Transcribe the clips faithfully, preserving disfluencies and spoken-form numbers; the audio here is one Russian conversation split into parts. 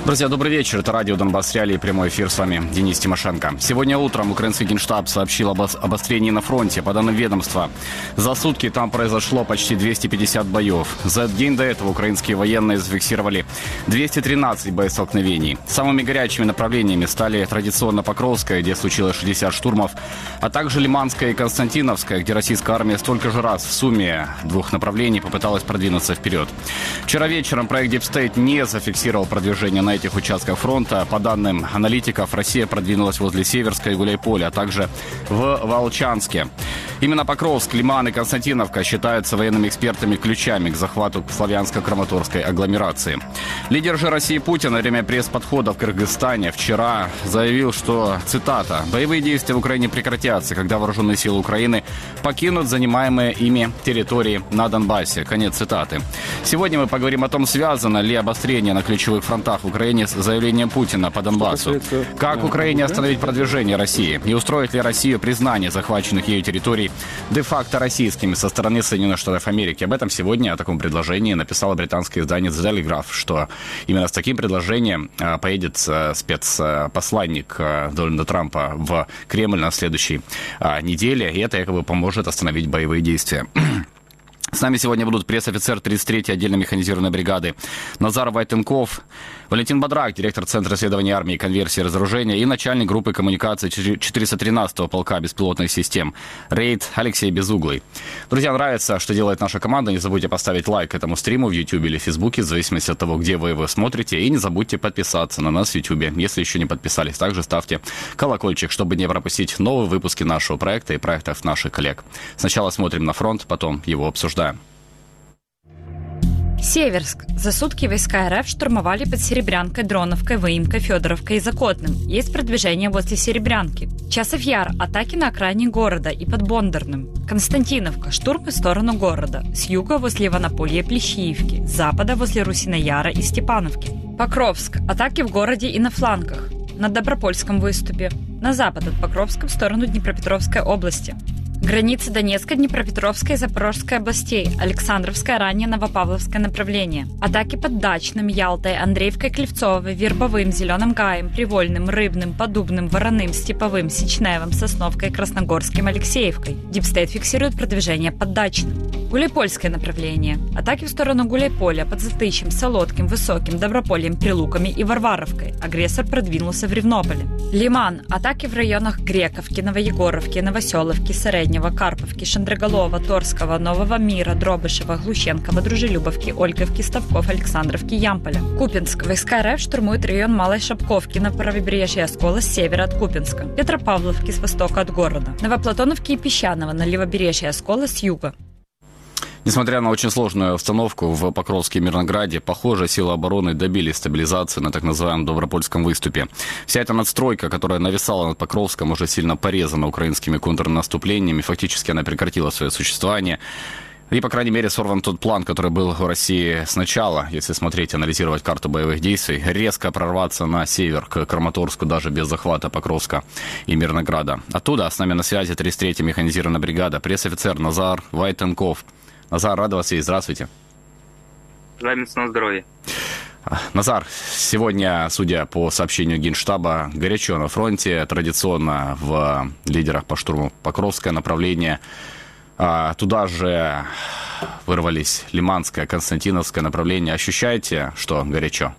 Друзья, добрый вечер. Это радио «Донбасс Реалии», прямой эфир. С вами Денис Тимошенко. Сегодня утром украинский генштаб сообщил об обострении на фронте. По данным ведомства, за сутки там произошло почти двести пятьдесят боев. За день до этого украинские военные зафиксировали двести тринадцать боестолкновений. Самыми горячими направлениями стали традиционно Покровская, где случилось шестьдесят штурмов, а также Лиманская и Константиновская, где российская армия столько же раз в сумме двух направлений попыталась продвинуться вперед. Вчера вечером проект Deep State не зафиксировал продвижение на этих участках фронта. По данным аналитиков, Россия продвинулась возле Северска и Гуляйполя, а также в Волчанске. Именно Покровск, Лиман и Константиновка считаются военными экспертами ключами к захвату славянско-краматорской агломерации. Лидер же России Путин во время пресс-подхода в Кыргызстане вчера заявил, что, цитата, «боевые действия в Украине прекратятся, когда вооруженные силы Украины покинут занимаемые ими территории на Донбассе». Конец цитаты. Сегодня мы поговорим о том, связано ли обострение на ключевых фронтах в Украине с заявлением Путина по Донбассу. Как Украине остановить продвижение России? И устроит ли Россию признание захваченных ею территорий де-факто российскими со стороны Соединенных Штатов Америки? Об этом сегодня, о таком предложении, написало британское издание The Telegraph, что именно с таким предложением поедет спецпосланник Дональда Трампа в Кремль на следующей неделе, и это якобы поможет остановить боевые действия. С нами сегодня будут пресс-офицер тридцать третьей отдельно механизированной бригады Назар Войтенков, Валентин Бодрак, директор Центра исследований армии, конверсии и разоружения, и начальник группы коммуникации четыреста тринадцатого полка беспилотных систем «Рейд» Алексей Безуглый. Друзья, нравится, что делает наша команда. Не забудьте поставить лайк этому стриму в YouTube или Фейсбуке, в зависимости от того, где вы его смотрите. И не забудьте подписаться на нас в YouTube, если еще не подписались. Также ставьте колокольчик, чтобы не пропустить новые выпуски нашего проекта и проектов наших коллег. Сначала смотрим на фронт, потом его обсуждаем. Северск. За сутки войска РФ штурмовали под Серебрянкой, Дроновкой, Выемкой, Федоровкой и Закотным. Есть продвижение возле Серебрянки. Часов Яр. Атаки на окраине города и под Бондарным. Константиновка. Штурм в сторону города. С юга возле Иванополья и Плещеевки. С запада возле Русинояра и Степановки. Покровск. Атаки в городе и на флангах. На Добропольском выступе. На запад от Покровска в сторону Днепропетровской области. Границы Донецкой, Днепропетровской и Запорожской областей. Александровское, ранее Новопавловское направление. Атаки под Дачным, Ялтой, Андреевкой, Клевцовой, Вербовым, Зеленым Гаем, Привольным, Рыбным, Подубным, Вороным, Степовым, Сечневым, Сосновкой, Красногорским, Алексеевкой. Дипстейт фиксирует продвижение под Дачным. Гуляйпольское направление. Атаки в сторону Гуляйполя под Затыщем, Солодким, Высоким, Добропольем, Прилуками и Варваровкой. Агрессор продвинулся в Ревнополе. Лиман. Атаки в районах Грековки, Новоегоровки, Новоселовки, Среднего, Карповки, Шандроголова, Торского, Нового Мира, Дробышева, Глущенкова, Дружелюбовки, Ольговки, Ставков, Александровки, Ямполя. Купинск. Войска РФ штурмуют район Малой Шапковки на правобережье Оскола с севера от Купинска. Петропавловки с востока от города. Новоплатоновки и Песчаного на левобережье Оскола с юга. Несмотря на очень сложную обстановку в Покровске и Мирнограде, похоже, силы обороны добились стабилизации на так называемом Добропольском выступе. Вся эта надстройка, которая нависала над Покровском, уже сильно порезана украинскими контрнаступлениями. Фактически она прекратила свое существование. И, по крайней мере, сорван тот план, который был у России сначала, если смотреть, анализировать карту боевых действий, резко прорваться на север, к Краматорску, даже без захвата Покровска и Мирнограда. Оттуда с нами на связи тридцать третья механизированная бригада, пресс-офицер Назар Войтенков. Назар, рад вас видеть. Здравствуйте. Желаю міцного здоровья. Назар, сегодня, судя по сообщению Генштаба, горячо на фронте, традиционно в лидерах по штурму Покровское направление. Туда же вырвались Лиманское, Константиновское направление. Ощущаете, что горячо?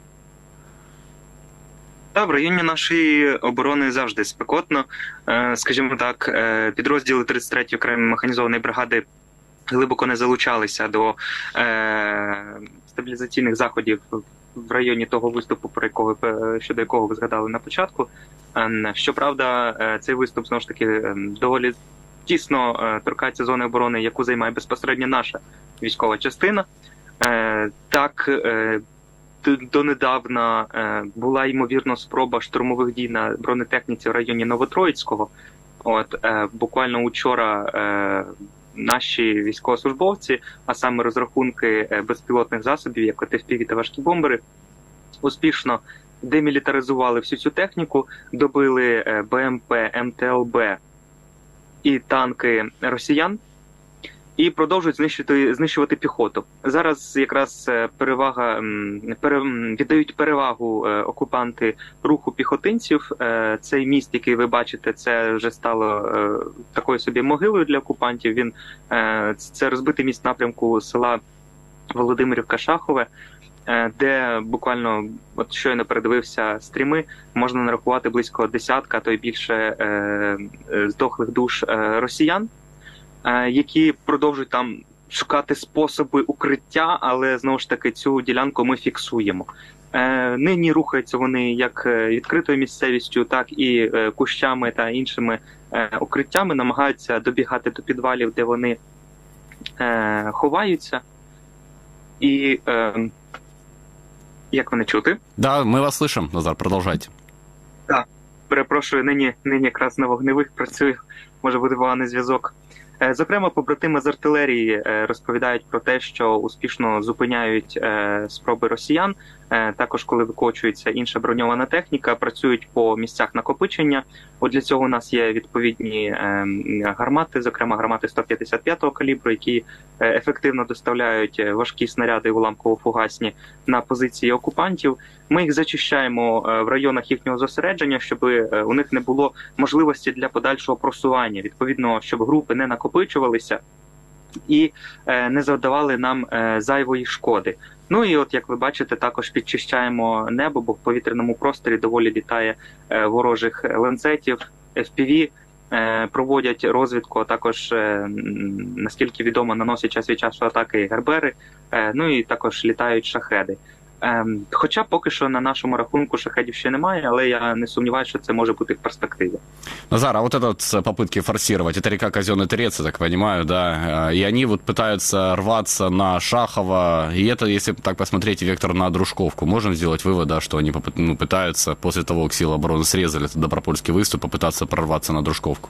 Так, в районі нашої оборони завжди спекотно. Скажімо так, підрозділи тридцять третьої окремої механізованої бригади глибоко не залучалися до е, стабілізаційних заходів в районі того виступу, про якого, щодо якого ви згадали на початку. Е, щоправда, е, цей виступ, знову ж таки, е, доволі тісно е, торкається зони оборони, яку займає безпосередньо наша військова частина. Е, так, е, донедавна е, була, ймовірно, спроба штурмових дій на бронетехніці в районі Новотроїцького. От, е, буквально учора е, наші військовослужбовці, а саме розрахунки безпілотних засобів, як еф пі ві та важкі бомбери, успішно демілітаризували всю цю техніку, добили БМП, ем те ел бе і танки росіян. і продовжують знищувати, знищувати піхоту. Зараз якраз перевага пере, віддають перевагу окупанти руху піхотинців. Цей міст, який ви бачите, це вже стало такою собі могилою для окупантів. Він це розбитий міст напрямку села Володимирівка-Шахове, де буквально, от щойно передивився стріми, можна нарахувати близько десятка, а то й більше е, здохлих душ е, росіян, е, які продовжують там шукати способи укриття, але знову ж таки цю ділянку ми фіксуємо. Е, нині рухаються вони як відкритою місцевістю, так і е, кущами та іншими е, укриттями, намагаються добігати до підвалів, де вони е, ховаються. І е, як мене чути? Да, ми вас слышим, Назар, продовжайте. Так, перепрошую, нині, нині якраз на вогневих працюю, може буде поганий зв'язок. Зокрема, побратими з артилерії розповідають про те, що успішно зупиняють спроби росіян. Також, коли викочується інша броньована техніка, працюють по місцях накопичення. От для цього у нас є відповідні гармати, зокрема гармати сто п'ятдесят п'ятого калібру, які ефективно доставляють важкі снаряди уламково-фугасні на позиції окупантів. Ми їх зачищаємо в районах їхнього зосередження, щоб у них не було можливості для подальшого просування. Відповідно, щоб групи не накопичувалися і не завдавали нам зайвої шкоди. Ну і от, як ви бачите, також підчищаємо небо, бо в повітряному просторі доволі літає ворожих ланцетів, еф пі ві, проводять розвідку, а також, наскільки відомо, наносять час від часу атаки гербери, ну і також літають шахеди. Хоча поки що на нашому рахунку шахедів ще немає, але я не сомніваюся, що це може бути в перспективі. Назар, а вот этот попытки форсировать, это река Казенный Торец, я так понимаю, да, и они вот пытаются рваться на Шахово, и это, если так посмотреть, вектор на Дружковку. Можем сделать вывод, да, что они попы- ну, пытаются, после того, как силы обороны срезали этот Добропольский выступ, попытаться прорваться на Дружковку?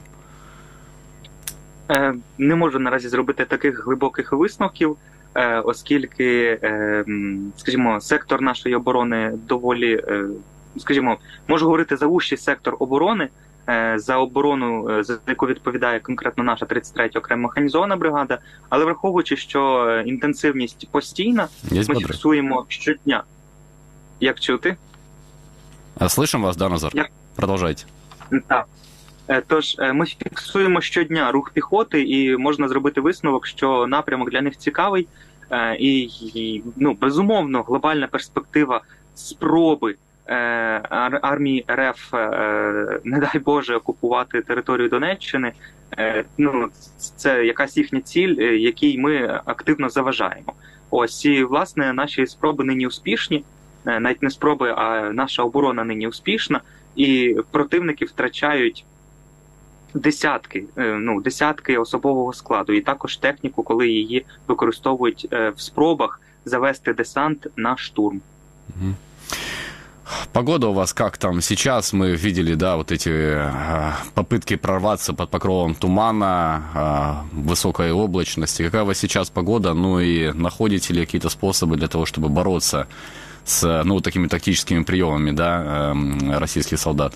Не можу наразі зробити таких глибоких висновків, оскільки, скажімо, сектор нашої оборони доволі, скажімо, можу говорити за вужчий сектор оборони, за оборону, за яку відповідає конкретно наша тридцять третя окрема механізована бригада, але враховуючи, що інтенсивність постійна, Є ми фіксуємо щодня. Як чути? Слышим вас, да, Назар? Як? Продовжайте. Так. Тож, ми фіксуємо щодня рух піхоти, і можна зробити висновок, що напрямок для них цікавий, і, і ну, безумовно, глобальна перспектива спроби е, армії РФ, е, не дай Боже, окупувати територію Донеччини, е, ну, це якась їхня ціль, якій ми активно заважаємо. Ось, і, власне, наші спроби нині успішні, навіть не спроби, а наша оборона нині успішна, і противники втрачають десятки, ну, десятки особового складу, і також техніку, коли її використовують в спробах завести десант на штурм. Угу. Погода у вас как там сейчас? Мы видели, да, вот эти э, попытки прорваться под покровом тумана, э, высокой облачности. Какая у вас сейчас погода? Ну и находите ли какие-то способы для того, чтобы бороться с, ну, такими тактическими приемами, да, э, российских солдат?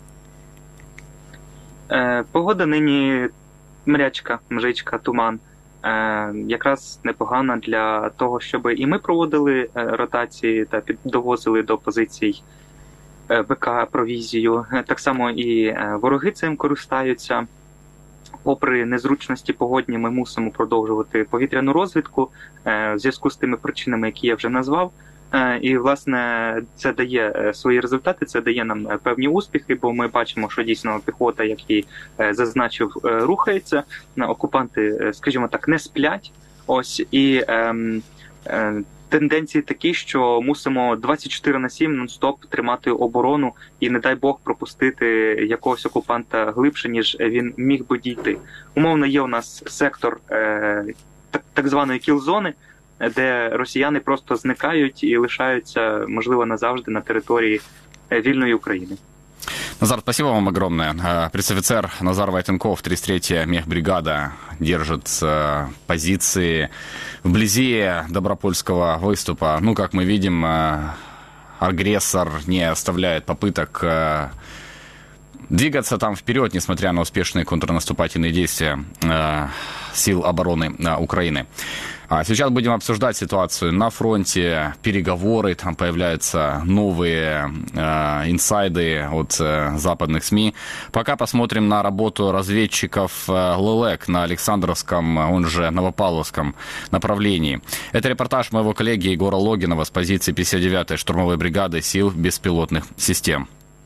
Погода нині мрячка, мжичка, туман. Якраз непогана для того, щоб і ми проводили ротації та довозили до позицій БК провізію. Так само і вороги цим користаються. Попри незручності погодні, ми мусимо продовжувати повітряну розвідку в зв'язку з тими причинами, які я вже назвав. І, власне, це дає свої результати, це дає нам певні успіхи, бо ми бачимо, що дійсно піхота, як і зазначив, рухається. Окупанти, скажімо так, не сплять. Ось, і е, е, тенденції такі, що мусимо двадцять чотири на сім нон-стоп тримати оборону і, не дай Бог, пропустити якогось окупанта глибше, ніж він міг би дійти. Умовно, є у нас сектор е, так, так званої кіл-зони, де росіяни просто зникають і лишаються, можливо, назавжди на території вільної України. Назар, спасибо вам огромное. Пресс-офицер Назар Войтенков, тридцать третья мехбригада, держит позиции вблизи Добропольского выступа. Ну, как мы видим, агрессор не оставляет попыток двигаться там вперед, несмотря на успешные контрнаступательные действия сил обороны Украины. А сейчас будем обсуждать ситуацию на фронте, переговоры, там появляются новые э, инсайды от э, западных СМИ. Пока посмотрим на работу разведчиков э, ЛЭЛЭК на Александровском, он же Новопавловском направлении. Это репортаж моего коллеги Егора Логинова с позиции пятьдесят девятой штурмовой бригады сил беспилотных систем.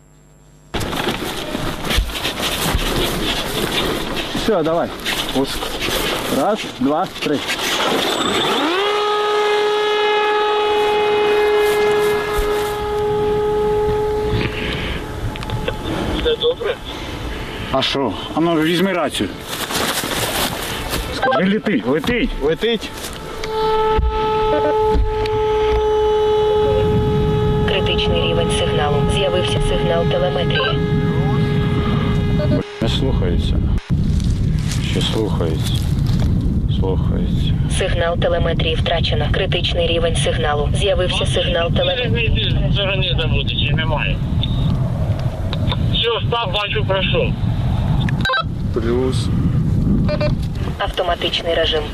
Все, давай. Пуск. Раз, два, три. Все добре? А що? А ну візьми рацію. Скажи, летить, летить, летить. Критичний рівень сигналу. З'явився сигнал телеметрії. Не слухається. Ще слухається. Слухається. Сигнал телеметрії втрачено. Критичний рівень сигналу. З'явився сигнал телеметрії. Взагалі забути, чи немає. Все, став, бачу, пройшов. Плюс. Автоматичний режим.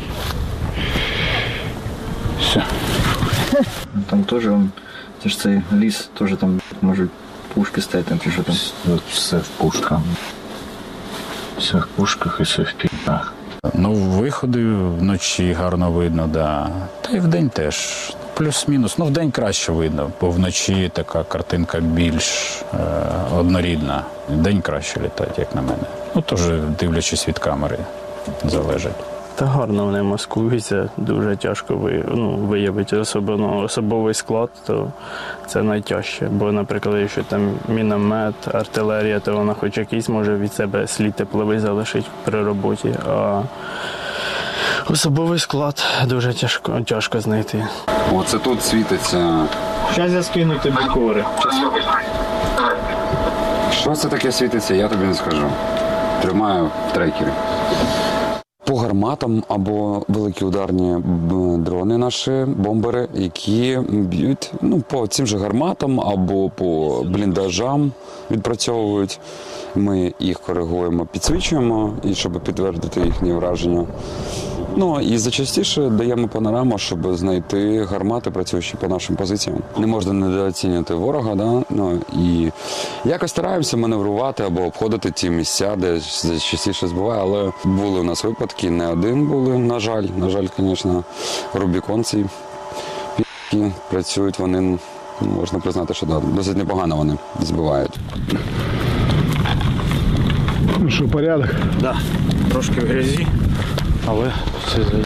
Все. Там тоже он, это же цей ліс, тоже там может пушки стоять, там чи що там. Все в пушках. Все в пушках і все в пінах. Ну, виходи вночі гарно видно, да. Та й вдень теж. Плюс-мінус. Ну, вдень краще видно, бо вночі така картинка більш е, однорідна. Вдень краще літають, як на мене. Ну, теж дивлячись від камери, залежить. Та гарно вони маскуються, дуже тяжко ви, ну, виявити особливо особовий склад, то це найтяжче. Бо, наприклад, якщо там міномет, артилерія, то вона хоч якийсь може від себе слід тепловий залишить при роботі. А особовий склад дуже тяжко, тяжко знайти. Оце тут світиться. Зараз я скину тобі кори. Що це таке світиться, я тобі не скажу. Тримаю в трекері. По гарматам або великі ударні дрони наші, бомбери, які б'ють ну, по цим же гарматам або по бліндажам відпрацьовують. Ми їх коригуємо, підсвічуємо, і щоб підтвердити їхні враження. Ну і зачастіше даємо панораму, щоб знайти гармати, працюючі по нашим позиціям. Не можна недооцінювати ворога, да? Ну, і якось стараємося маневрувати або обходити ті місця, де частіше збиває, але були у нас випадки, не один були, на жаль. На жаль, звісно, рубіконці пі***ки працюють, вони, можна признати, що да, досить непогано вони збивають. Ну що, порядок? Так, да. Трошки в грязі, але все за...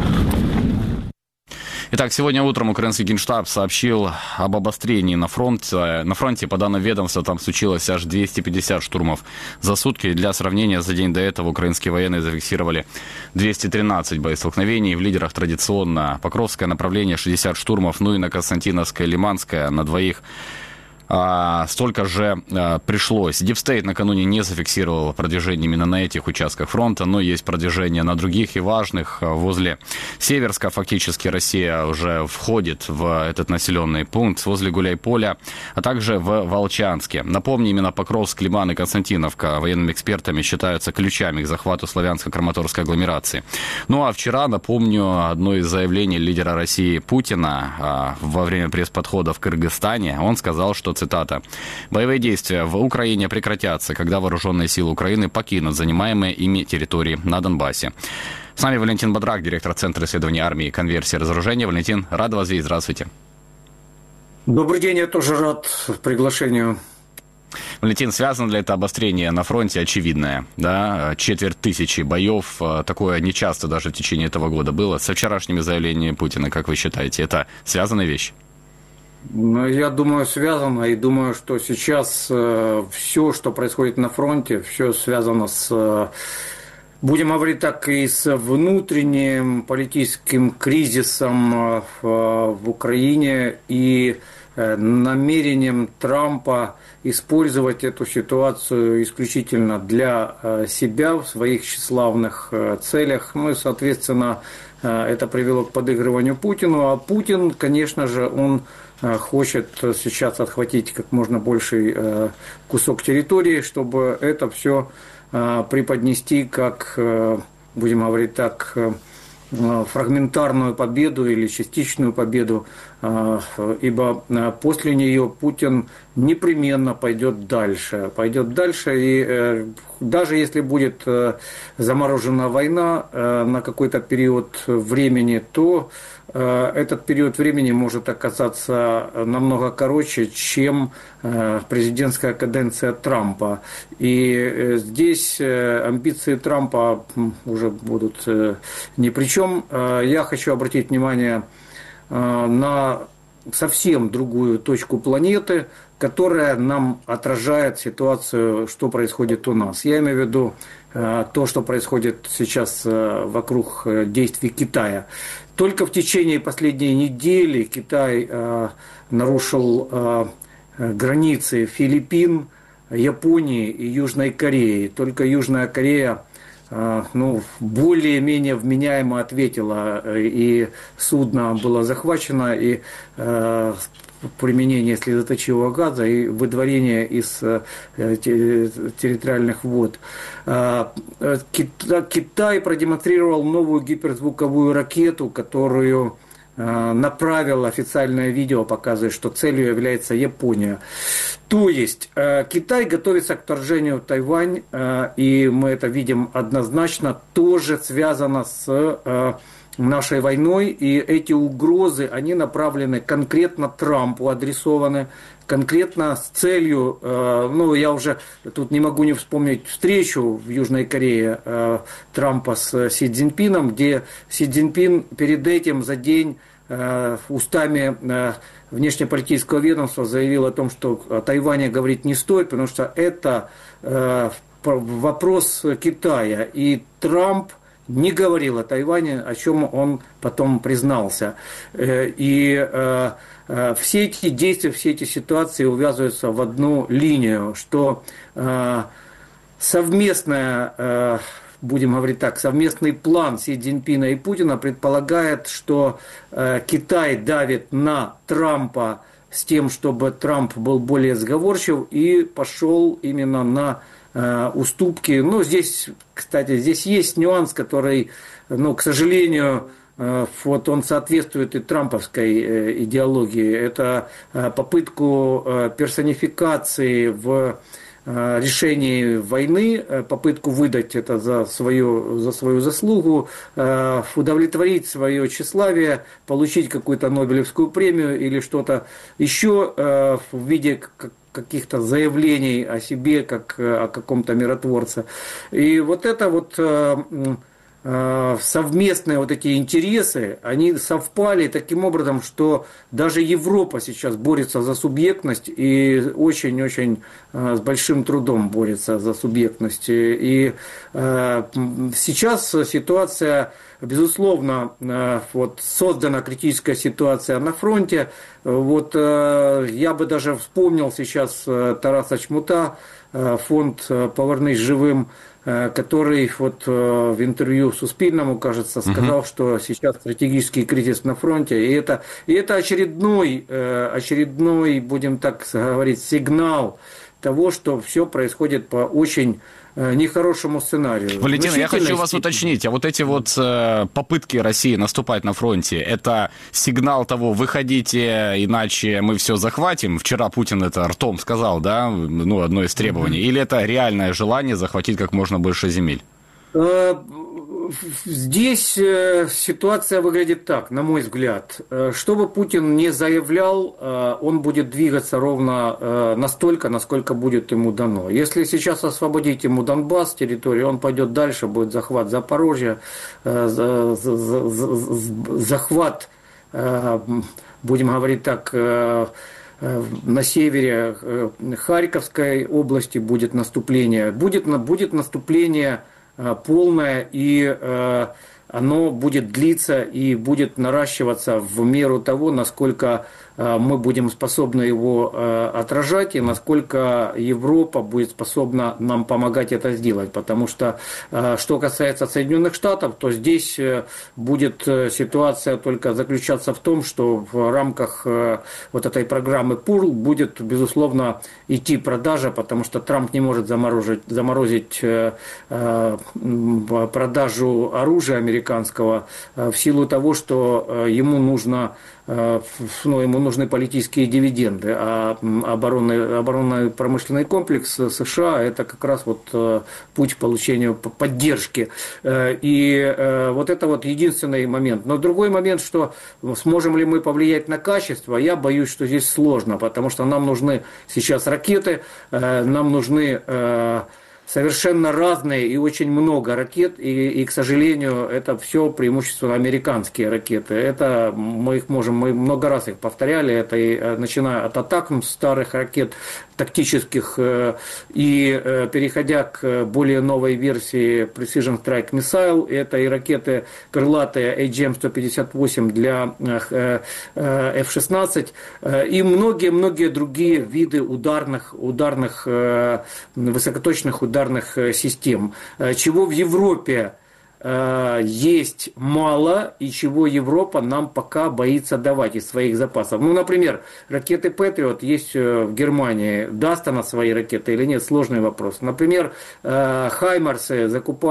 Итак, сегодня утром украинский Генштаб сообщил об обострении на фронте. На фронте, по данным ведомства, там случилось аж двести пятьдесят штурмов за сутки. Для сравнения, за день до этого украинские военные зафиксировали двести тринадцать боестолкновений. В лидерах традиционно Покровское направление, шестьдесят штурмов, ну и на Константиновское, Лиманское на двоих. А, столько же а, пришлось. Дипстейт накануне не зафиксировал продвижение именно на этих участках фронта, но есть продвижение на других и важных. Возле Северска фактически Россия уже входит в этот населенный пункт, возле Гуляйполя, а также в Волчанске. Напомню, именно Покровск, Лиман и Константиновка военными экспертами считаются ключами к захвату славянско-краматорской агломерации. Ну а вчера, напомню, одно из заявлений лидера России Путина а, во время пресс-подхода в Кыргызстане. Он сказал, что цитата: «Боевые действия в Украине прекратятся, когда вооруженные силы Украины покинут занимаемые ими территории на Донбассе». С нами Валентин Бодрак, директор Центра исследований армии, конверсии и разоружения. Валентин, рад вас видеть. Здравствуйте. Добрый день, я тоже рад приглашению. Валентин, связано ли это обострение на фронте очевидное? Да? Четверть тысячи боев, такое нечасто даже в течение этого года было. Со вчерашними заявлениями Путина, как вы считаете, это связанные вещи? Я думаю, связано, и думаю, что сейчас э, все, что происходит на фронте, все связано с, э, будем говорить так, и с внутренним политическим кризисом э, в Украине и э, намерением Трампа использовать эту ситуацию исключительно для э, себя в своих тщеславных э, целях. Ну и, соответственно, э, это привело к подыгрыванию Путину. А Путин, конечно же, он хочет сейчас отхватить как можно больший кусок территории, чтобы это все преподнести как будем говорить так, фрагментарную победу или частичную победу, ибо после нее Путин непременно пойдет дальше. Пойдет дальше, и даже если будет заморожена война на какой-то период времени, то этот период времени может оказаться намного короче, чем президентская каденция Трампа. И здесь амбиции Трампа уже будут ни при чем. Я хочу обратить внимание на совсем другую точку планеты, которая нам отражает ситуацию, что происходит у нас. Я имею в виду то, что происходит сейчас вокруг действий Китая. Только в течение последней недели Китай нарушил границы Филиппин, Японии и Южной Кореи. Только Южная Корея ну, более-менее вменяемо ответила, и судно было захвачено, и применение слезоточивого газа и выдворение из территориальных вод. Китай продемонстрировал новую гиперзвуковую ракету, которую направил официальное видео, показывает, что целью является Япония. То есть Китай готовится к вторжению в Тайвань, и мы это видим однозначно, тоже связано с нашей войной, и эти угрозы, они направлены конкретно Трампу, адресованы конкретно с целью, ну, я уже тут не могу не вспомнить встречу в Южной Корее Трампа с Си Цзиньпином, где Си Цзиньпин перед этим за день устами внешнеполитического ведомства заявил о том, что о Тайване говорить не стоит, потому что это вопрос Китая, и Трамп не говорил о Тайване, о чем он потом признался. И все эти действия, все эти ситуации увязываются в одну линию, что совместная, будем говорить так, совместный план Си Цзиньпина и Путина предполагает, что Китай давит на Трампа с тем, чтобы Трамп был более сговорчив и пошел именно на уступки. Ну, здесь, кстати, здесь есть нюанс, который, ну, к сожалению, вот он соответствует и трамповской идеологии. Это попытку персонификации в решении войны, попытку выдать это за свою, за свою заслугу, удовлетворить свое тщеславие, получить какую-то Нобелевскую премию или что-то еще в виде каких-то заявлений о себе, как о каком-то миротворце. И вот это вот совместные вот эти интересы, они совпали таким образом, что даже Европа сейчас борется за субъектность и очень-очень с большим трудом борется за субъектность. И сейчас ситуация, безусловно, вот создана критическая ситуация на фронте. Вот я бы даже вспомнил сейчас Тараса Чмута, фонд «Повернись живым», который вот в интервью Суспильному, кажется, сказал, угу. что сейчас стратегический кризис на фронте, и это, и это очередной, очередной, будем так говорить, сигнал того, что все происходит по очень нехорошему сценарию. Валентин, я хочу вас уточнить, а вот эти вот э, попытки России наступать на фронте, это сигнал того, выходите, иначе мы все захватим? Вчера Путин это ртом сказал, да, ну, одно из требований, mm-hmm. или это реальное желание захватить как можно больше земель? Здесь ситуация выглядит так, на мой взгляд. Что бы Путин не заявлял, он будет двигаться ровно настолько, насколько будет ему дано. Если сейчас освободить ему Донбасс, территорию, он пойдет дальше, будет захват Запорожья, захват, будем говорить так, на севере Харьковской области будет наступление. Будет, будет наступление полное и э, оно будет длиться и будет наращиваться в меру того, насколько мы будем способны его отражать и насколько Европа будет способна нам помогать это сделать. Потому что, что касается Соединенных Штатов, то здесь будет ситуация только заключаться в том, что в рамках вот этой программы пул будет, безусловно, идти продажа, потому что Трамп не может заморозить, заморозить продажу оружия американского в силу того, что ему нужно ну, ему нужны политические дивиденды, а оборонный, оборонный промышленный комплекс США – это как раз вот путь к получению поддержки. И вот это вот единственный момент. Но другой момент, что сможем ли мы повлиять на качество, я боюсь, что здесь сложно, потому что нам нужны сейчас ракеты, нам нужны совершенно разные и очень много ракет, и, и, к сожалению, это все преимущественно американские ракеты. Это мы их можем, мы много раз их повторяли, это и, начиная от атак старых ракет, тактических, и переходя к более новой версии Precision Strike Missile, это и ракеты крылатые эй джи эм сто пятьдесят восемь для эф шестнадцать, и многие-многие другие виды ударных, ударных высокоточных ударных систем, чего в Европе есть мало и чего Европа нам пока боится давать из своих запасов. Ну, например, ракеты Патриот есть в Германии. Даст она свои ракеты или нет? Сложный вопрос. Например, Хаймарсы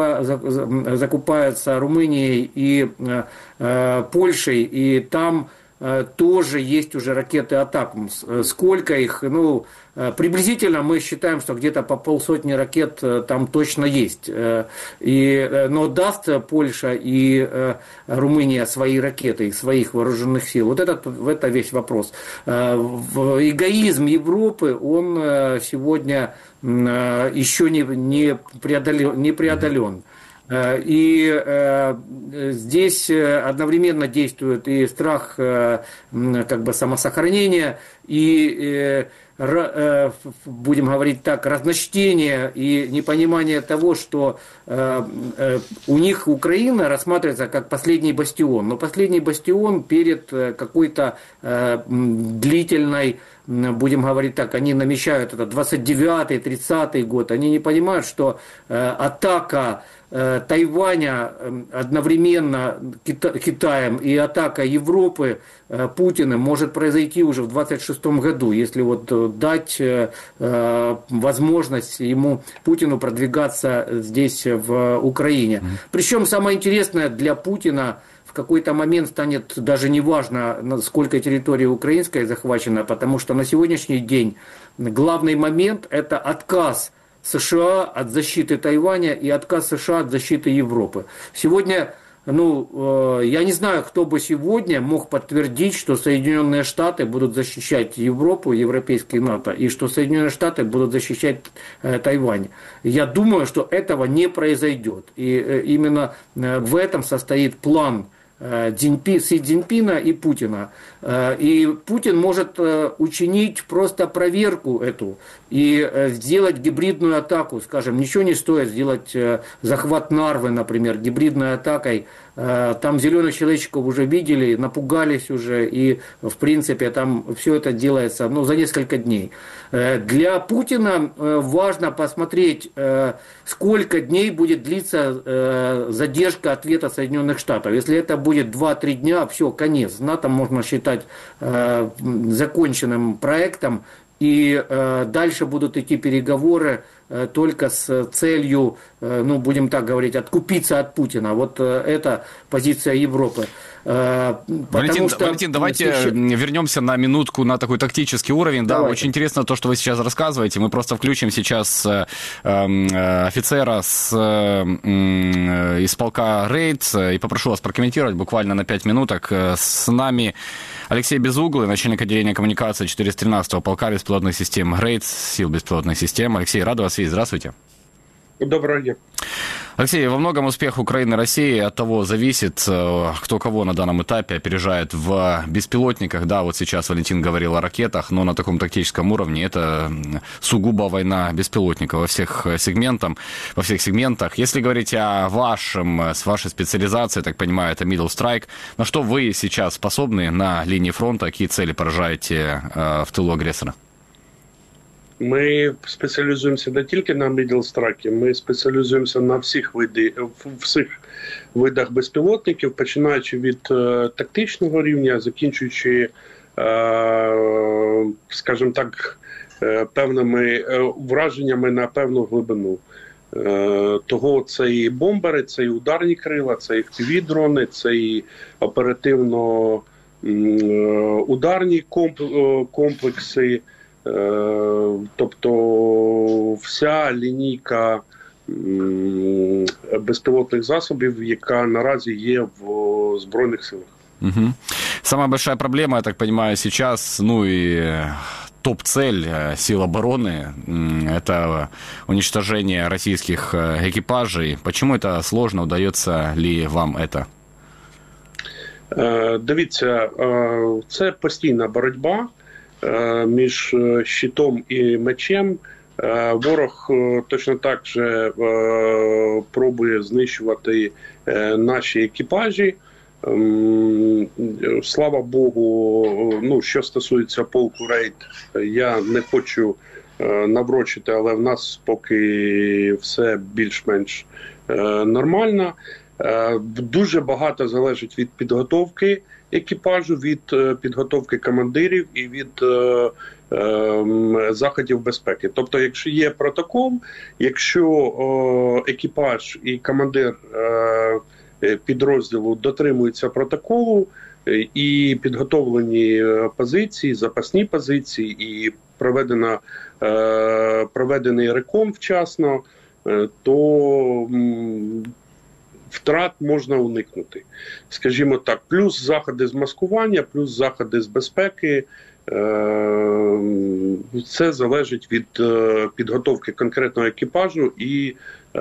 закупаются Румынией и Польшей, и там тоже есть уже ракеты Атакмс. Сколько их? Ну, приблизительно мы считаем, что где-то по полсотни ракет там точно есть. И, но даст Польша и Румыния свои ракеты, их своих вооруженных сил? Вот это, это весь вопрос. Эгоизм Европы, он сегодня еще не, не, преодолен, не преодолен. И э, здесь одновременно действует и страх э, как бы самосохранения, и э, р, э, будем говорить так, разночтение и непонимание того, что э, э, у них Украина рассматривается как последний бастион, но последний бастион перед какой-то э, длительной, будем говорить так, они намечают это двадцать девятый, тридцатый год, они не понимают, что э, атака Тайваня одновременно Китаем и атака Европы Путиным может произойти уже в двадцать шестом году, если вот дать возможность ему, Путину, продвигаться здесь в Украине. Причем самое интересное для Путина, в какой-то момент станет даже не важно, сколько территории украинской захвачено, потому что на сегодняшний день главный момент – это отказ США от защиты Тайваня и отказ США от защиты Европы. Сегодня, ну, я не знаю, кто бы сегодня мог подтвердить, что Соединенные Штаты будут защищать Европу, европейский НАТО, и что Соединенные Штаты будут защищать Тайвань. Я думаю, что этого не произойдет. И именно в этом состоит план Си Цзиньпина и Путина. И Путин может учинить просто проверку эту и сделать гибридную атаку. Скажем, ничего не стоит сделать захват Нарвы, например, гибридной атакой. Там зеленых человечков уже видели, напугались уже, и в принципе там все это делается, ну, за несколько дней. Для Путина важно посмотреть, сколько дней будет длиться задержка ответа Соединенных Штатов. Если это будет два-три дня, все, конец. НАТО можно считать законченным проектом, и э, дальше будут идти переговоры э, только с целью, э, ну, будем так говорить, откупиться от Путина. Вот э, это позиция Европы. Э, Валентин, что Валентин, давайте сейчас... вернемся на минутку на такой тактический уровень. Да, очень интересно то, что вы сейчас рассказываете. Мы просто включим сейчас э, э, офицера с, э, из полка «Рейд» и попрошу вас прокомментировать буквально на пять минуток. С нами Алексей Безуглый, начальник отделения коммуникации четыреста тринадцатого полка беспилотных систем «Рейд», сил беспилотных систем. Алексей, рад вас видеть. Здравствуйте. Доброго дня. Алексей, во многом успех Украины и России от того зависит, кто кого на данном этапе опережает в беспилотниках. Да, вот сейчас Валентин говорил о ракетах, но на таком тактическом уровне это сугубо война беспилотников во всех сегментах. Во всех сегментах. Если говорить о вашем, с вашей специализацией, так понимаю, это middle strike, на что вы сейчас способны на линии фронта, какие цели поражаете в тылу агрессора? Ми спеціалізуємося не тільки на middle strike, ми спеціалізуємося на всіх, види, всіх видах безпілотників, починаючи від е, тактичного рівня, закінчуючи, е, скажімо так, е, певними е, враженнями на певну глибину. Е, того це і бомбери, це і ударні крила, це і еф пі ві-дрони, це і оперативно е, ударні комп, е, комплекси. Тобто вся лінійка безпілотних засобів, яка наразі є в Збройних силах. Угу. Самая большая проблема, я так понимаю, сейчас, ну и топ-цель сил обороны, это уничтожение российских экипажей. Почему это сложно? Удается ли вам это? Дивіться, це постійна боротьба між щитом і мечем. Ворог точно так же пробує знищувати наші екіпажі. Слава Богу, ну, що стосується полку Рейд, я не хочу наврочити, але в нас поки все більш-менш нормально. Дуже багато залежить від підготовки екіпажу, від підготовки командирів і від е, е, заходів безпеки. Тобто, якщо є протокол, якщо е, екіпаж і командир е, підрозділу дотримуються протоколу е, і підготовлені позиції, запасні позиції і проведена, е, проведений рекон вчасно, е, то м, втрат можна уникнути, скажімо так. Плюс заходи з маскування, плюс заходи з безпеки. Це залежить від підготовки конкретного екіпажу і,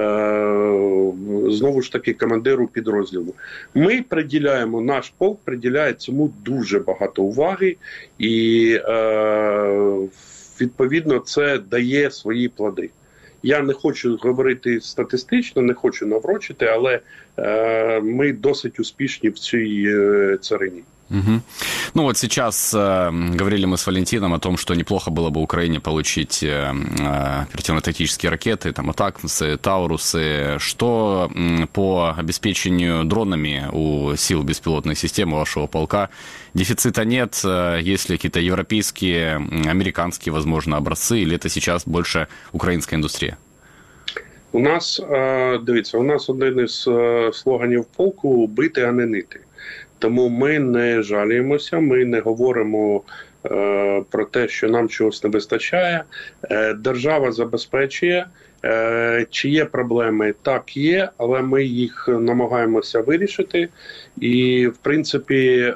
знову ж таки, командиру підрозділу. Ми приділяємо, наш полк приділяє цьому дуже багато уваги і, відповідно, це дає свої плоди. Я не хочу говорити статистично, не хочу наврочити, але э, мы досить успешны в цій э, царині. Угу. Ну вот сейчас э, говорили мы с Валентином о том, что неплохо было бы Украине получить э, э, оперативно-тактические ракеты, там, атакмсы, таурусы. Что э, по обеспечению дронами у сил беспилотных систем вашего полка? Дефицита нет? Э, есть ли какие-то европейские, американские, возможно, образцы? Или это сейчас больше украинская индустрия? У нас, дивіться, у нас один із слоганів полку «бити, а не нити». Тому ми не жаліємося, ми не говоримо е, про те, що нам чогось не вистачає. Е, держава забезпечує. Е, чи є проблеми? Так, є, але ми їх намагаємося вирішити. І, в принципі, е,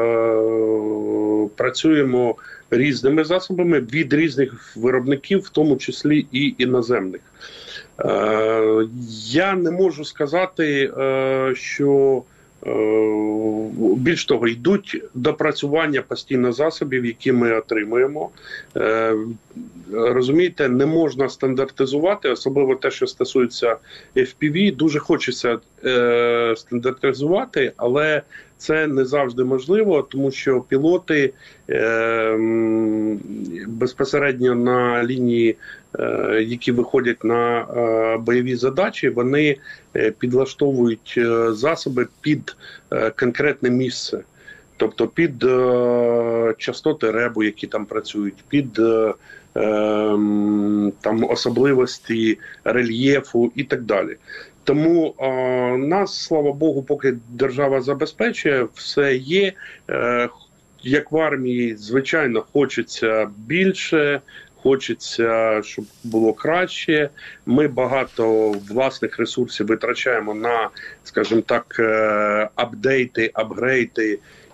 працюємо різними засобами від різних виробників, в тому числі і іноземних. Е, я не можу сказати, е, що більш того, йдуть допрацювання постійно засобів, які ми отримуємо. Е, розумієте, не можна стандартизувати, особливо те, що стосується еф пі ві. Дуже хочеться е, стандартизувати, але це не завжди можливо, тому що пілоти е, безпосередньо на лінії, е, які виходять на е, бойові задачі, вони е, підлаштовують е, засоби під е, конкретне місце. Тобто під е, частоти ребу, які там працюють, під е, е, там особливості рельєфу і так далі. Тому е, нас, слава Богу, поки держава забезпечує, все є. Е, як в армії, звичайно, хочеться більше, хочеться, щоб було краще. Ми багато власних ресурсів витрачаємо на, скажімо так, апдейти, апгрейди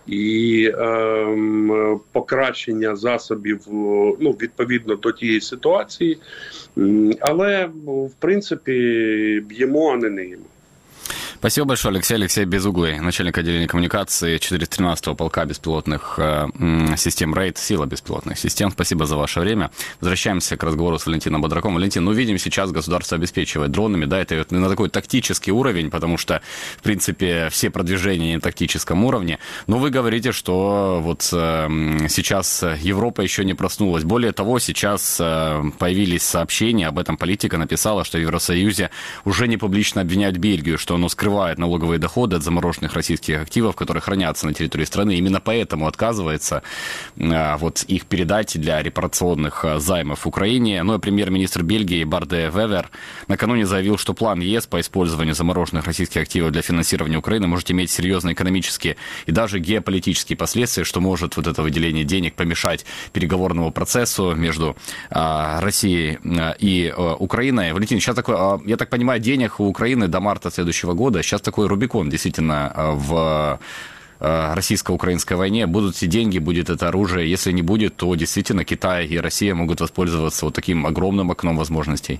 і е, покращення засобів, ну, відповідно до тієї ситуації. Але, в принципі, б'ємо, а не ниємо. Спасибо большое, Алексей. Алексей Безуглый, начальник отделения коммуникации четыреста тринадцатого полка беспилотных э, систем рейд, сила беспилотных систем. Спасибо за ваше время. Возвращаемся к разговору с Валентином Бодраком. Валентин, ну, видим, сейчас государство обеспечивает дронами, да, это на такой тактический уровень, потому что, в принципе, все продвижения на тактическом уровне. Но вы говорите, что вот э, сейчас Европа еще не проснулась. Более того, сейчас э, появились сообщения, об этом политика написала, что в Евросоюзе уже не публично обвиняют Бельгию, что оно скрывает налоговые доходы от замороженных российских активов, которые хранятся на территории страны. Именно поэтому отказывается а, вот их передать для репарационных а, займов Украине. Ну и премьер-министр Бельгии Барде Вевер накануне заявил, что план ЕС по использованию замороженных российских активов для финансирования Украины может иметь серьезные экономические и даже геополитические последствия, что может вот это выделение денег помешать переговорному процессу между а, Россией а, и а, Украиной. Валентин, сейчас такой, а, я так понимаю, денег у Украины до марта следующего года. Сейчас такой Рубикон действительно в российско-украинской войне. Будут эти деньги, будет это оружие. Если не будет, то действительно Китай и Россия могут воспользоваться вот таким огромным окном возможностей.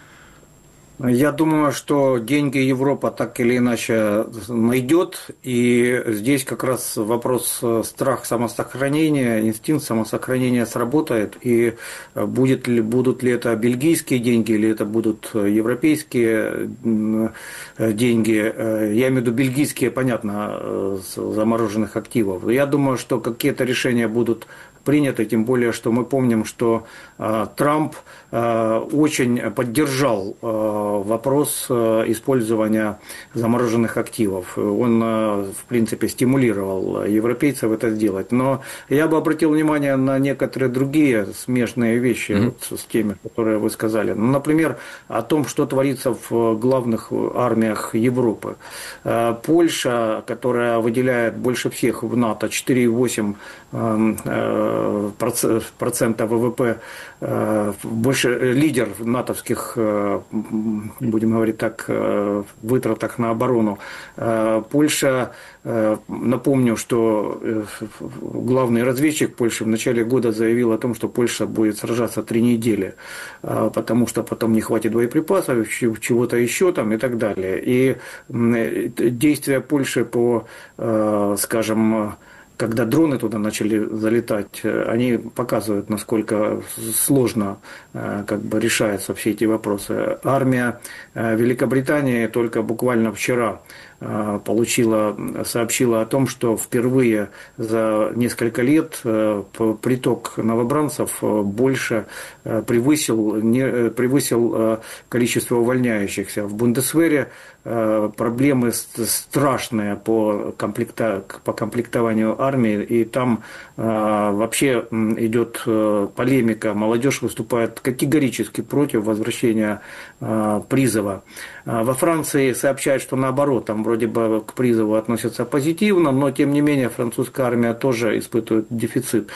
Я думаю, что деньги Европа так или иначе найдет, и здесь как раз вопрос страх самосохранения, инстинкт самосохранения сработает, и будет ли, будут ли это бельгийские деньги, или это будут европейские деньги, я имею в виду бельгийские, понятно, с замороженных активов. Я думаю, что какие-то решения будут приняты, тем более, что мы помним, что э, Трамп э, очень поддержал э, вопрос э, использования замороженных активов. Он, э, в принципе, стимулировал европейцев это сделать. Но я бы обратил внимание на некоторые другие смежные вещи mm-hmm. вот, с теми, которые вы сказали. Ну, например, о том, что творится в главных армиях Европы. Э, Польша, которая выделяет больше всех в НАТО четыре целых восемь десятых э, э, процента ВВП, больше лидер в натовских, будем говорить так, вытратах на оборону. Польша, напомню, что главный разведчик Польши в начале года заявил о том, что Польша будет сражаться три недели, потому что потом не хватит боеприпасов, чего-то еще там и так далее. И действия Польши по, скажем, когда дроны туда начали залетать, они показывают, насколько сложно как бы решаются все эти вопросы. Армия Великобритании только буквально вчера получила, сообщила о том, что впервые за несколько лет приток новобранцев больше превысил, не, превысил количество увольняющихся. В Бундесвере проблемы страшные по, комплекта, по комплектованию армии, и там вообще идет полемика. Молодежь выступает категорически против возвращения призыва. Во Франции сообщают, что наоборот, там вроде бы к призыву относятся позитивно, но тем не менее французская армия тоже испытывает дефицит.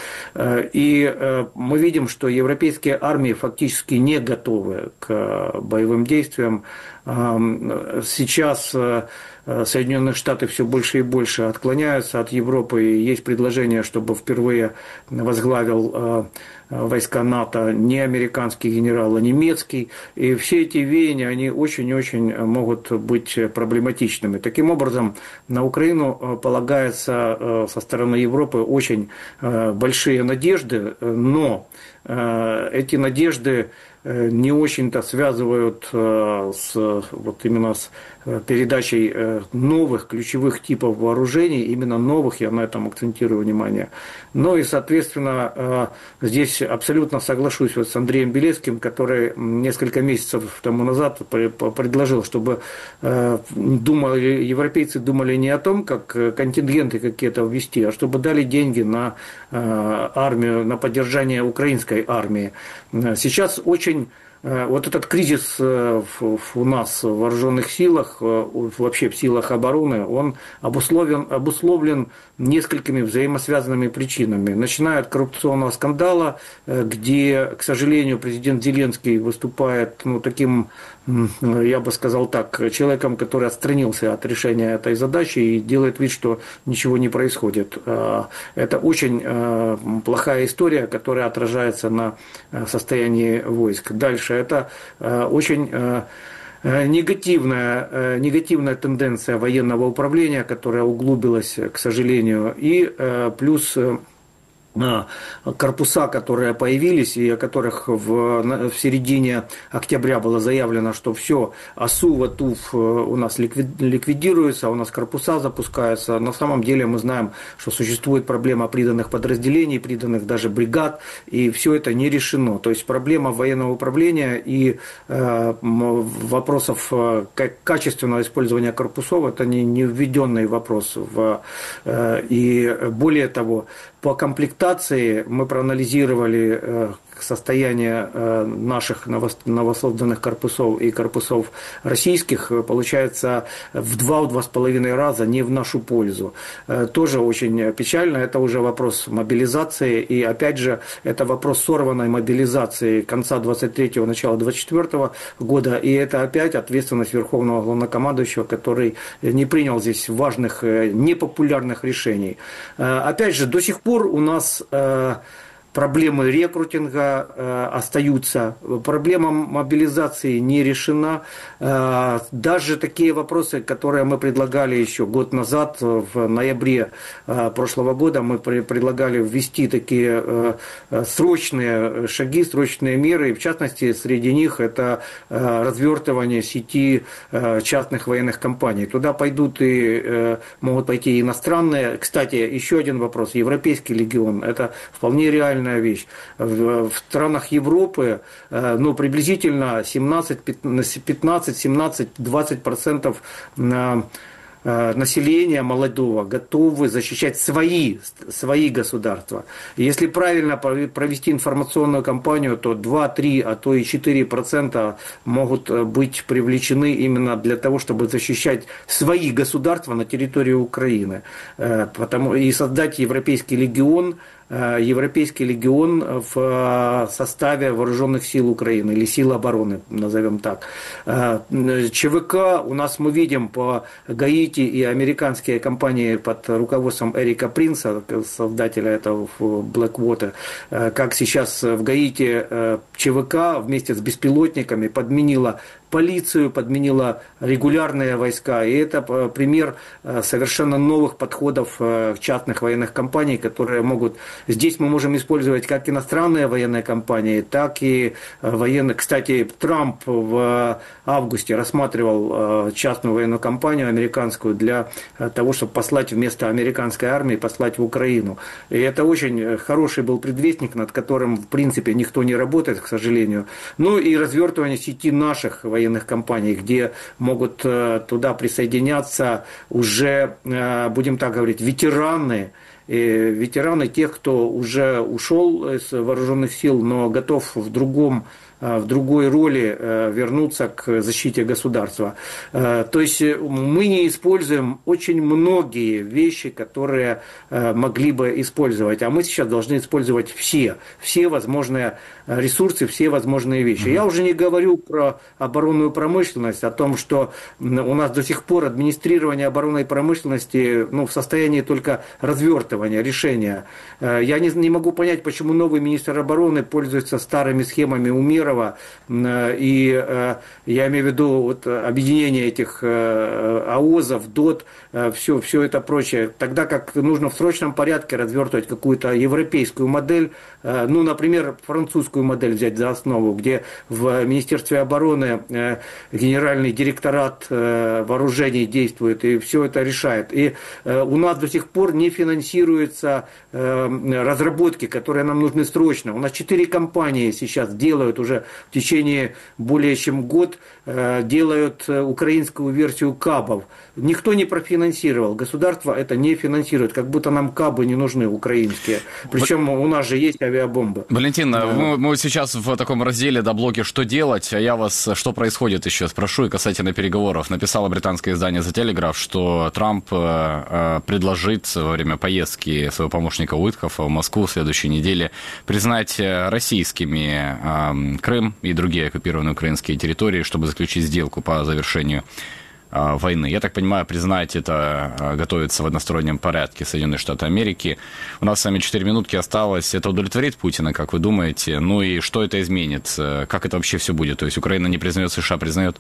И мы видим, что европейские армии фактически не готовы к боевым действиям. Сейчас Соединенные Штаты все больше и больше отклоняются от Европы, и есть предложение, чтобы впервые возглавил войска НАТО не американский генерал, а немецкий. И все эти веяния, они очень-очень могут быть проблематичными. Таким образом, на Украину полагается со стороны Европы очень большие надежды, но эти надежды не очень-то связывают с, вот именно с передачей новых ключевых типов вооружений, именно новых, я на этом акцентирую внимание. Ну и, соответственно, здесь абсолютно соглашусь вот с Андреем Белецким, который несколько месяцев тому назад предложил, чтобы думали, европейцы думали не о том, как контингенты какие-то ввести, а чтобы дали деньги на армию, на поддержание украинской армии. Сейчас очень вот этот кризис у нас в вооруженных силах, вообще в силах обороны, он обусловлен, обусловлен несколькими взаимосвязанными причинами. Начиная от коррупционного скандала, где, к сожалению, президент Зеленский выступает ну, таким, я бы сказал так, человеком, который отстранился от решения этой задачи и делает вид, что ничего не происходит. Это очень плохая история, которая отражается на состоянии войск. Дальше это очень негативная, негативная тенденция военного управления, которая углубилась, к сожалению, и плюс корпуса, которые появились и о которых в, в середине октября было заявлено, что все, АСУ, ВАТУФ у нас ликвидируется, у нас корпуса запускаются. На самом деле мы знаем, что существует проблема приданных подразделений, приданных даже бригад, и все это не решено. То есть проблема военного управления и э, вопросов э, качественного использования корпусов – это не, не введенный вопрос. В, э, и более того, по комплектации мы проанализировали состояние наших новосозданных корпусов и корпусов российских, получается в два-два с половиной раза не в нашу пользу. Тоже очень печально, это уже вопрос мобилизации, и опять же это вопрос сорванной мобилизации конца двадцать третьего, начала двадцать четвёртого года, и это опять ответственность Верховного Главнокомандующего, который не принял здесь важных, непопулярных решений. Опять же, до сих пор у нас проблемы рекрутинга э, остаются, проблема мобилизации не решена. Э, даже такие вопросы, которые мы предлагали еще год назад, в ноябре э, прошлого года, мы при, предлагали ввести такие э, срочные шаги, срочные меры, и в частности, среди них это э, развертывание сети э, частных военных компаний. Туда пойдут и э, могут пойти иностранные. Кстати, еще один вопрос. Европейский легион – это вполне реально вещь. В, в странах Европы ну, приблизительно семнадцать, пятнадцать, семнадцать, двадцать процентов населения молодого готовы защищать свои, свои государства. Если правильно провести информационную кампанию, то два-три, а то и четыре процента могут быть привлечены именно для того, чтобы защищать свои государства на территории Украины. Потому, и создать Европейский легион, Европейский легион в составе вооруженных сил Украины или сил обороны, назовем так. ЧВК у нас мы видим по Гаити и американские компании под руководством Эрика Принца, создателя этого Blackwater, как сейчас в Гаити ЧВК вместе с беспилотниками подменила полицию, подменила регулярные войска. И это пример совершенно новых подходов частных военных компаний, которые могут... Здесь мы можем использовать как иностранные военные компании, так и военные... Кстати, Трамп в августе рассматривал частную военную компанию американскую для того, чтобы послать вместо американской армии, послать в Украину. И это очень хороший был предвестник, над которым, в принципе, никто не работает, к сожалению. Ну и развертывание сети наших военных военных компаний, где могут туда присоединяться уже, будем так говорить, ветераны, ветераны тех, кто уже ушел из вооруженных сил, но готов в другом в другой роли вернуться к защите государства. То есть мы не используем очень многие вещи, которые могли бы использовать, а мы сейчас должны использовать все, все возможные ресурсы, все возможные вещи. Я уже не говорю про оборонную промышленность, о том, что у нас до сих пор администрирование оборонной промышленности ну, в состоянии только развертывания, решения. Я не, не могу понять, почему новый министр обороны пользуется старыми схемами Умерова, и я имею в виду вот, объединение этих АОЗов, ДОТ, все, все это прочее, тогда как нужно в срочном порядке развертывать какую-то европейскую модель, ну, например, французскую модель взять за основу, где в Министерстве обороны генеральный директорат вооружений действует и все это решает. И у нас до сих пор не финансируются разработки, которые нам нужны срочно. У нас четыре компании сейчас делают уже уже в течение более чем год делают украинскую версию КАБов. Никто не профинансировал, государство это не финансирует, как будто нам КАБы не нужны украинские. Причем у нас же есть авиабомбы. Валентин, да. мы, мы сейчас в таком разделе, да, блоке «Что делать?», а я вас, что происходит, еще спрошу, и касательно переговоров. Написало британское издание The Telegraph, что Трамп э, предложит во время поездки своего помощника Уиткофа в Москву в следующей неделе признать российскими э, Крым и другие оккупированные украинские территории, чтобы заключить сделку по завершению э, войны. Я так понимаю, признать это э, готовится в одностороннем порядке Соединенные Штаты Америки. У нас с вами четыре минутки осталось. Это удовлетворит Путина, как вы думаете? Ну и что это изменит? Как это вообще все будет? То есть Украина не признает, США признает?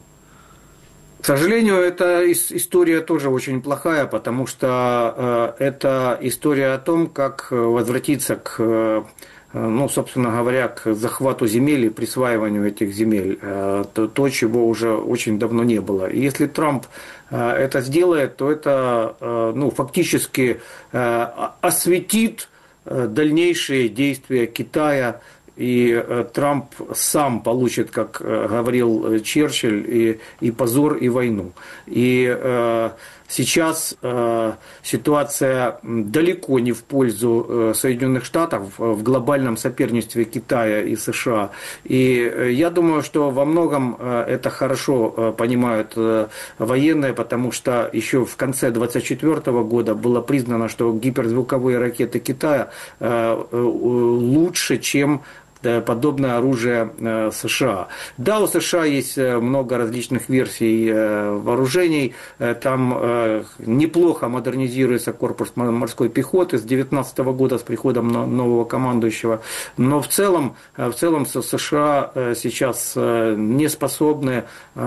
К сожалению, эта история тоже очень плохая, потому что э, это история о том, как возвратиться к, э, ну, собственно говоря, к захвату земель и присваиванию этих земель, э, то, то, чего уже очень давно не было. И если Трамп э, это сделает, то это э, ну, фактически э, осветит э, дальнейшие действия Китая. И Трамп сам получит, как говорил Черчилль, и, и позор, и войну. И э, сейчас э, ситуация далеко не в пользу э, Соединенных Штатов в глобальном соперничестве Китая и США. И э, я думаю, что во многом э, это хорошо э, понимают э, военные, потому что еще в конце двадцать четвёртого года было признано, что гиперзвуковые ракеты Китая э, э, лучше, чем подобное оружие США. Да, у США есть много различных версий вооружений. Там неплохо модернизируется корпус морской пехоты с две тысячи девятнадцатого года с приходом нового командующего. Но в целом, в целом США сейчас не способны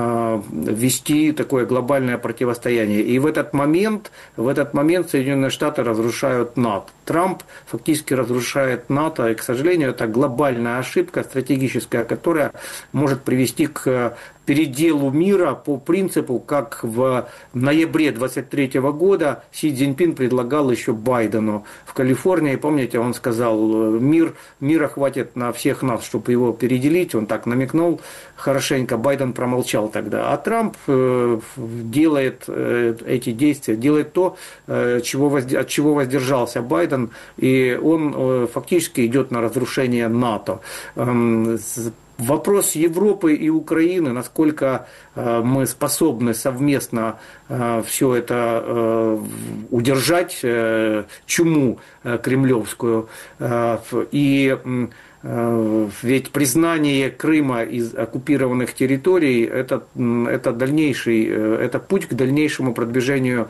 вести такое глобальное противостояние. И в этот момент, в этот момент Соединенные Штаты разрушают НАТО. Трамп фактически разрушает НАТО, и, к сожалению, это глобальная ошибка стратегическая, которая может привести к переделу мира по принципу, как в ноябре двадцать третьего года Си Цзиньпин предлагал еще Байдену в Калифорнии. Помните, он сказал, мир, мира хватит на всех нас, чтобы его переделить. Он так намекнул хорошенько. Байден промолчал тогда. А Трамп делает эти действия, делает то, чего, от чего воздержался Байден. И он фактически идет на разрушение НАТО. Вопрос Европы и Украины, насколько мы способны совместно все это удержать, чуму кремлевскую. И ведь признание Крыма из оккупированных территорий это, это, дальнейший, это путь к дальнейшему продвижению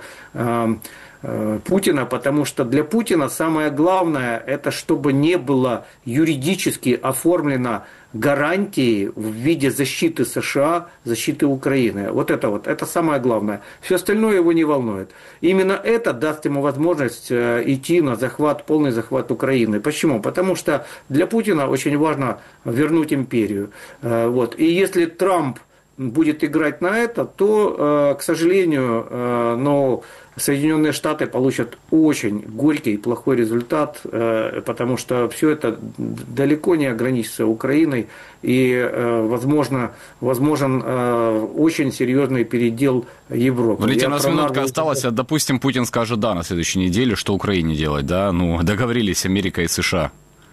Путина, потому что для Путина самое главное, это чтобы не было юридически оформлено гарантии в виде защиты США, защиты Украины. Вот это вот, это самое главное. Все остальное его не волнует. Именно это даст ему возможность идти на захват, полный захват Украины. Почему? Потому что для Путина очень важно вернуть империю. Вот. И если Трамп будет играть на это, то, к сожалению, но Соединенные Штаты получат очень горький и плохой результат, потому что все это далеко не ограничится Украиной, и возможно, возможен очень серьезный передел Европы. Валентин, у нас минутка осталась. Допустим, Путин скажет «да» на следующей неделе, что Украине делать, да? Ну, договорились Америка и США.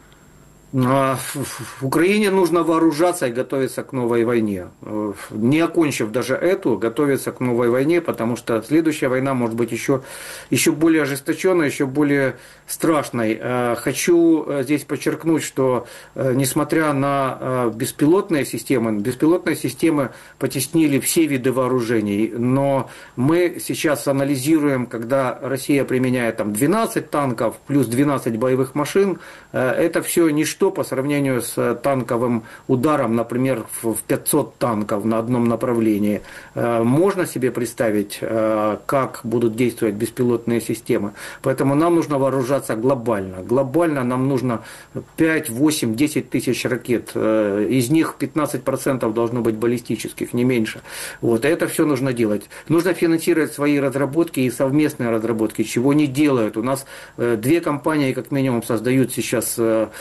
В Украине нужно вооружаться и готовиться к новой войне. Не окончив даже эту, готовиться к новой войне, потому что следующая война может быть еще, еще более ожесточенной, еще более страшной. Хочу здесь подчеркнуть, что несмотря на беспилотные системы, беспилотные системы потеснили все виды вооружений, но мы сейчас анализируем, когда Россия применяет там двенадцать танков плюс двенадцать боевых машин, это все ничто по сравнению с танковым ударом, например, в пятьсот танков на одном направлении. Можно себе представить, как будут действовать беспилотные системы. Поэтому нам нужно вооружаться глобально. Глобально нам нужно пять, восемь, десять тысяч ракет. Из них пятнадцать процентов должно быть баллистических, не меньше. Вот. Это все нужно делать. Нужно финансировать свои разработки и совместные разработки, чего не делают. У нас две компании, как минимум, создают сейчас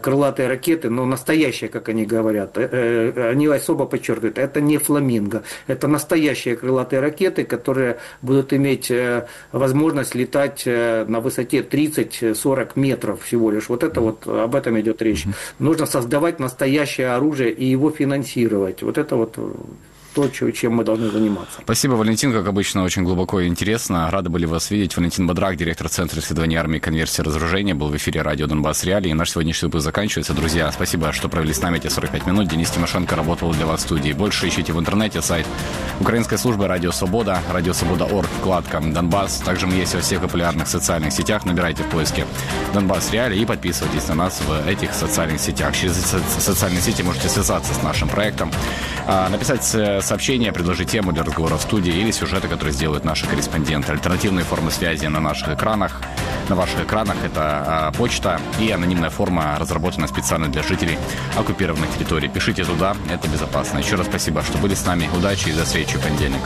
крылатые ракеты, но настоящие, как они говорят, они особо подчеркивают, это не «Фламинго», это настоящие крылатые ракеты, которые будут иметь возможность летать на высоте тридцать-сорок метров всего лишь. Вот это вот, об этом идет речь. Нужно создавать настоящее оружие и его финансировать. Вот это вот то, чем мы должны заниматься. Спасибо, Валентин, как обычно, очень глубоко и интересно. Рады были вас видеть. Валентин Бодрак, директор Центра исследований армии, конверсии и разоружения, был в эфире радио «Донбасс Реалии». И наш сегодняшний выпуск заканчивается. Друзья, спасибо, что провели с нами эти сорок пять минут. Денис Тимошенко работал для вас в студии. Больше ищите в интернете сайт украинской службы «Радио Свобода», радио свобода точка орг, вкладка «Донбасс». Также мы есть во всех популярных социальных сетях. Набирайте в поиске «Донбасс Реалии» и подписывайтесь на нас в этих социальных сетях. Через социальные сети можете связаться с нашим проектом, написать сообщение, предложить тему для разговора в студии или сюжеты, которые сделают наши корреспонденты. Альтернативные формы связи на наших экранах. На ваших экранах это почта и анонимная форма, разработана специально для жителей оккупированных территорий. Пишите туда, это безопасно. Еще раз спасибо, что были с нами. Удачи и до встречи в понедельник.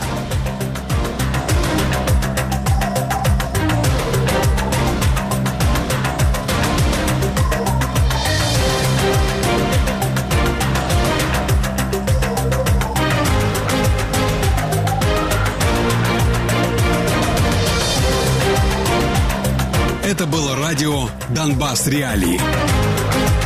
Это было радио «Донбасс Реалии».